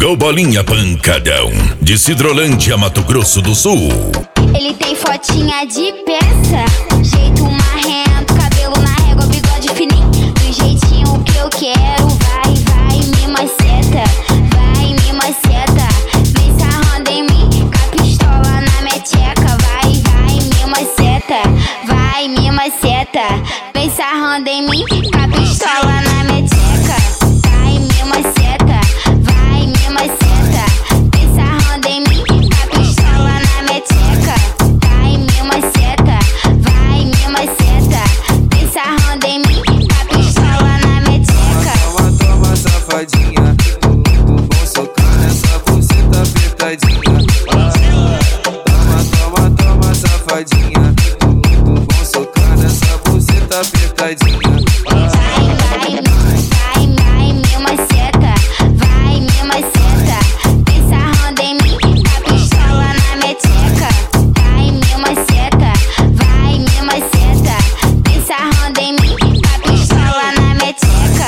Go Bolinha Pancadão, de Sidrolândia, Mato Grosso do Sul. Ele tem fotinha de peça, jeito marrento, cabelo na régua, bigode fininho, do jeitinho que eu quero. Vai, vai, me maceta, vai, me maceta. Vem sarrando em mim, com a pistola na minha tcheca. Vai, vai, me maceta, vai, me maceta. Vem sarrando em mim, com a pistola na minha tcheca. Vai, me maceta, vai, me maceta. Vem sarrando em mim, com a pistola na minha tcheca. Vai, me maceta, vai, me maceta. Vem sarrando em mim, com a pistola na minha tcheca. Toma, toma, safadinha, vou socar nessa buceta apertadinha. Toma, toma, toma, safadinha, vou socar nessa buceta apertadinha. Vai, me maceta, vai, me maceta. Vem sarrando em mim, com a pistola na minha tcheca. Vai, me maceta, vai, me maceta. Vem sarrando em mim, com a pistola na minha tcheca.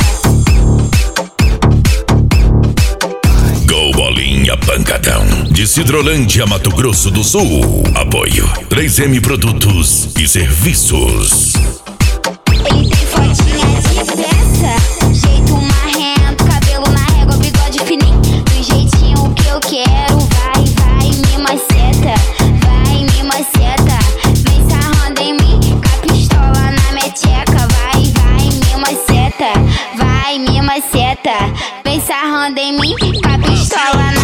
Go Bolinha Pancadão, de Sidrolândia, Mato Grosso do Sul. Apoio 3M Produtos e Serviços. Ele tem fotinha de peça, jeito marrento, cabelo na régua, bigode fininho, do jeitinho que eu quero. Vai, vai, me maceta, vai, me maceta. Vem sarrando em mim, com a pistola na minha tcheca. Vai, vai, me maceta, vai, me maceta. Vem sarrando em mim, com a pistola na